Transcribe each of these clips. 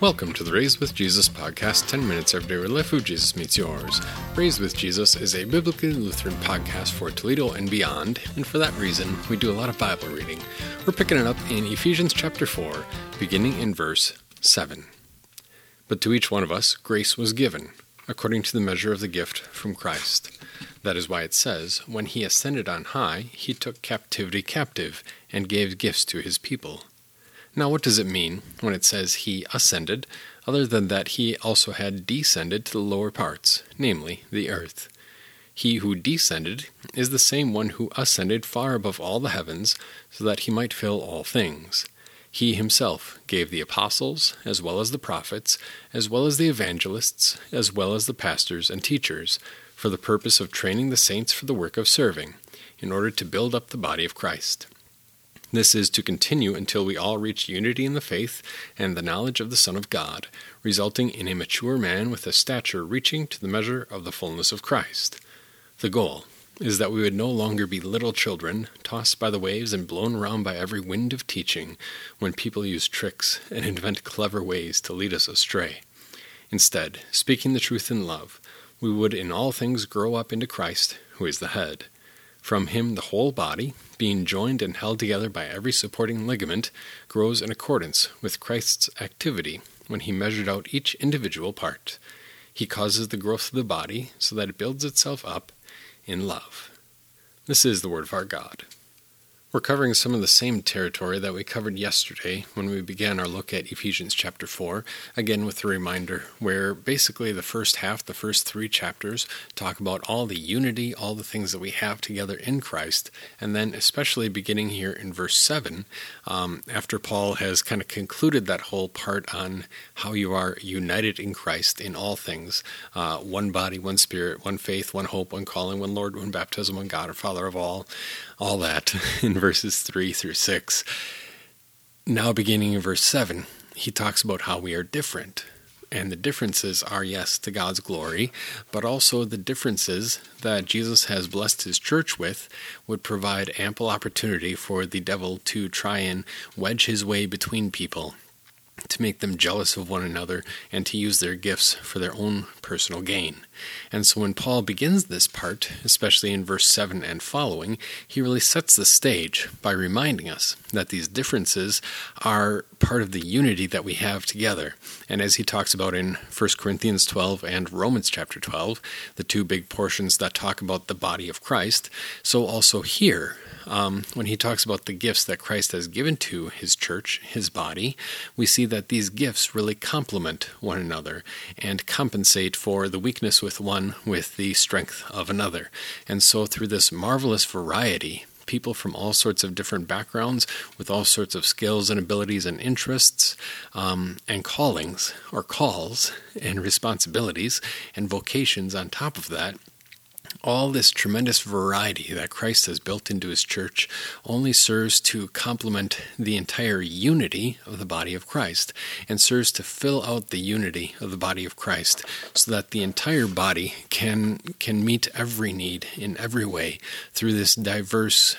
Welcome to the Raised with Jesus podcast, 10 minutes every day where life with Jesus meets yours. Raised with Jesus is a biblically Lutheran podcast for Toledo and beyond, and for that reason, we do a lot of Bible reading. We're picking it up in Ephesians chapter 4, beginning in verse 7. But to each one of us, grace was given, according to the measure of the gift from Christ. That is why it says, when he ascended on high, he took captivity captive, and gave gifts to his people. Now, what does it mean when it says he ascended, other than that he also had descended to the lower parts, namely the earth? He who descended is the same one who ascended far above all the heavens, so that he might fill all things. He himself gave the apostles, as well as the prophets, as well as the evangelists, as well as the pastors and teachers, for the purpose of training the saints for the work of serving, in order to build up the body of Christ. This is to continue until we all reach unity in the faith and the knowledge of the Son of God, resulting in a mature man with a stature reaching to the measure of the fullness of Christ. The goal is that we would no longer be little children, tossed by the waves and blown around by every wind of teaching, when people use tricks and invent clever ways to lead us astray. Instead, speaking the truth in love, we would in all things grow up into Christ, who is the head. From him the whole body, being joined and held together by every supporting ligament, grows in accordance with Christ's activity when he measured out each individual part. He causes the growth of the body so that it builds itself up in love. This is the word of our God. We're covering some of the same territory that we covered yesterday when we began our look at Ephesians chapter 4, again with a reminder where basically the first half, the first 3 chapters, talk about all the unity, all the things that we have together in Christ, and then especially beginning here in verse 7, after Paul has kind of concluded that whole part on how you are united in Christ in all things, one body, one spirit, one faith, one hope, one calling, one Lord, one baptism, one God, our Father of all that in verses 3 through 6. Now beginning in verse 7, he talks about how we are different. And the differences are, yes, to God's glory, but also the differences that Jesus has blessed his church with would provide ample opportunity for the devil to try and wedge his way between people, to make them jealous of one another, and to use their gifts for their own personal gain. And so when Paul begins this part, especially in verse 7 and following, he really sets the stage by reminding us that these differences are part of the unity that we have together. And as he talks about in 1 Corinthians 12 and Romans chapter 12, the 2 big portions that talk about the body of Christ, so also here, when he talks about the gifts that Christ has given to his church, his body, we see that these gifts really complement one another and compensate for the weakness with one with the strength of another. And so through this marvelous variety, people from all sorts of different backgrounds with all sorts of skills and abilities and interests and callings or calls and responsibilities and vocations on top of that, all this tremendous variety that Christ has built into his church only serves to complement the entire unity of the body of Christ and serves to fill out the unity of the body of Christ so that the entire body can meet every need in every way through this diversity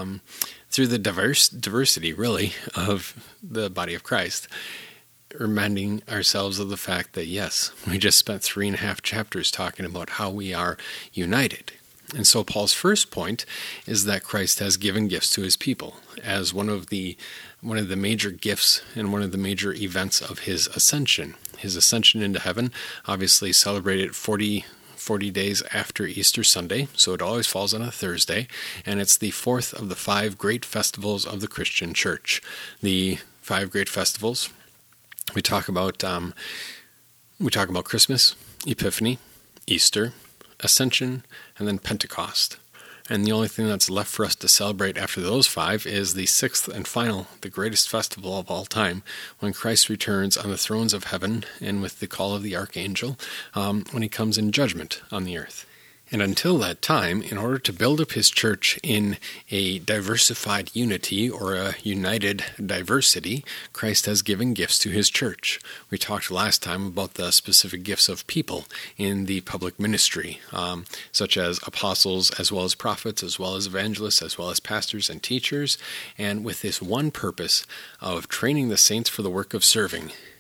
really of the body of Christ. Reminding ourselves of the fact that, yes, we just spent 3.5 chapters talking about how we are united. And so Paul's first point is that Christ has given gifts to his people as one of the major gifts and one of the major events of his ascension. His ascension into heaven, obviously celebrated 40 days after Easter Sunday, so it always falls on a Thursday, and it's the 4th of the 5 great festivals of the Christian church. The 5 great festivals, we talk about Christmas, Epiphany, Easter, Ascension, and then Pentecost. And the only thing that's left for us to celebrate after those 5 is the 6th and final, the greatest festival of all time, when Christ returns on the thrones of heaven and with the call of the archangel, when he comes in judgment on the earth. And until that time, in order to build up his church in a diversified unity or a united diversity, Christ has given gifts to his church. We talked last time about the specific gifts of people in the public ministry, such as apostles, as well as prophets, as well as evangelists, as well as pastors and teachers, and with this one purpose of training the saints for the work of serving,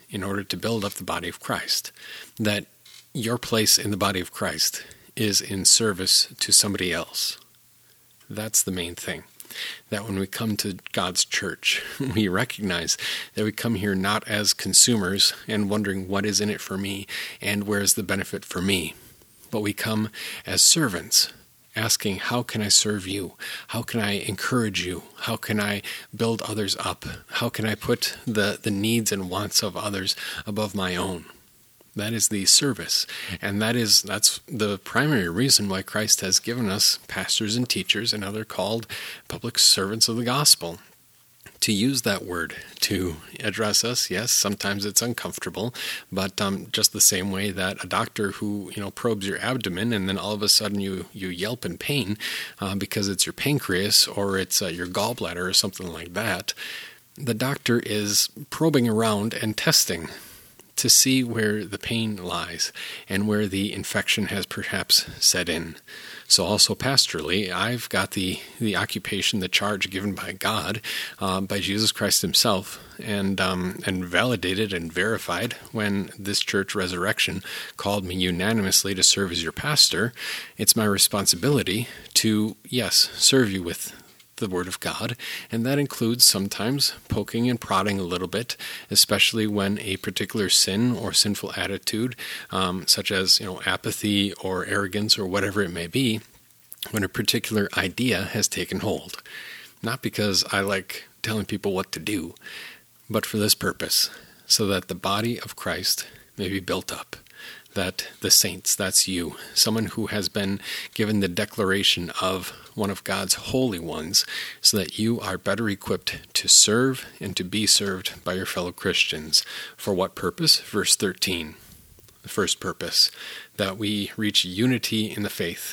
in order to build up the body of Christ. That your place in the body of Christ is in service to somebody else. That's the main thing. That when we come to God's church, we recognize that we come here not as consumers and wondering what is in it for me and where is the benefit for me, but we come as servants, asking, how can I serve you? How can I encourage you? How can I build others up? How can I put the needs and wants of others above my own? That is the service, and that's the primary reason why Christ has given us pastors and teachers and other called public servants of the gospel. To use that word to address us, yes, sometimes it's uncomfortable, but just the same way that a doctor who probes your abdomen and then all of a sudden you yelp in pain because it's your pancreas or it's your gallbladder or something like that, the doctor is probing around and testing to see where the pain lies and where the infection has perhaps set in. So also pastorally, I've got the occupation, the charge given by God, by Jesus Christ himself, and validated and verified when this church Resurrection called me unanimously to serve as your pastor. It's my responsibility to, yes, serve you with the Word of God, and that includes sometimes poking and prodding a little bit, especially when a particular sin or sinful attitude, such as apathy or arrogance or whatever it may be, when a particular idea has taken hold. Not because I like telling people what to do, but for this purpose, so that the body of Christ may be built up. That the saints, that's you, someone who has been given the declaration of one of God's holy ones, so that you are better equipped to serve and to be served by your fellow Christians. For what purpose? Verse 13, the first purpose, that we reach unity in the faith.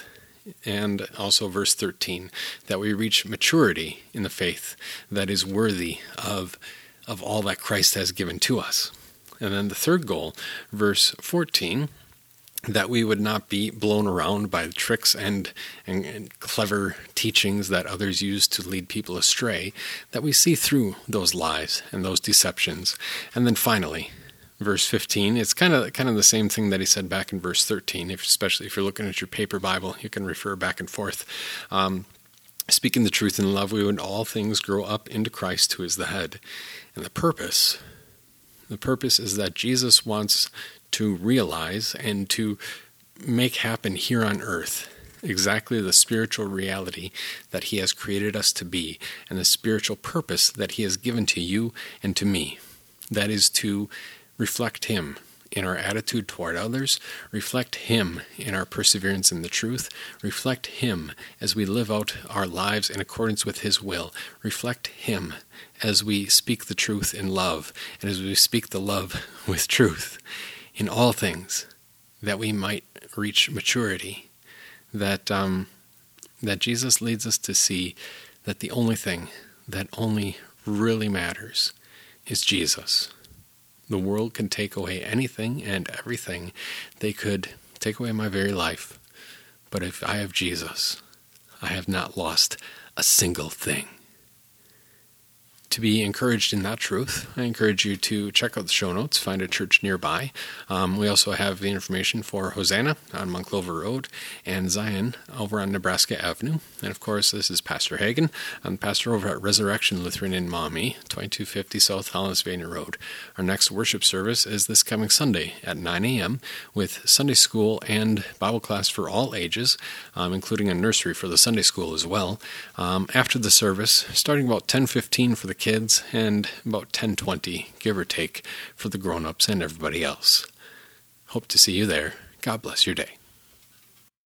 And also verse 13, that we reach maturity in the faith that is worthy of all that Christ has given to us. And then the third goal, verse 14, that we would not be blown around by the tricks and clever teachings that others use to lead people astray, that we see through those lies and those deceptions. And then finally, verse 15, it's kind of the same thing that he said back in verse 13, especially if you're looking at your paper Bible, you can refer back and forth. Speaking the truth in love, we would all things grow up into Christ who is the head. And the purpose is that Jesus wants to realize and to make happen here on earth exactly the spiritual reality that he has created us to be and the spiritual purpose that he has given to you and to me. That is to reflect him in our attitude toward others, reflect him in our perseverance in the truth, reflect him as we live out our lives in accordance with his will, reflect him as we speak the truth in love, and as we speak the love with truth in all things, that we might reach maturity, that Jesus leads us to see that the only thing that only really matters is Jesus. The world can take away anything and everything. They could take away my very life. But if I have Jesus, I have not lost a single thing. To be encouraged in that truth, I encourage you to check out the show notes, find a church nearby. We also have the information for Hosanna on Monclover Road and Zion over on Nebraska Avenue. And of course, this is Pastor Hagen. I'm pastor over at Resurrection Lutheran in Maumee, 2250 South Hollinsvania Road. Our next worship service is this coming Sunday at 9 a.m. with Sunday school and Bible class for all ages, including a nursery for the Sunday school as well. After the service, starting about 10:15 for the kids and about 10:20, give or take, for the grown-ups and everybody else. Hope to see you there. God bless your day.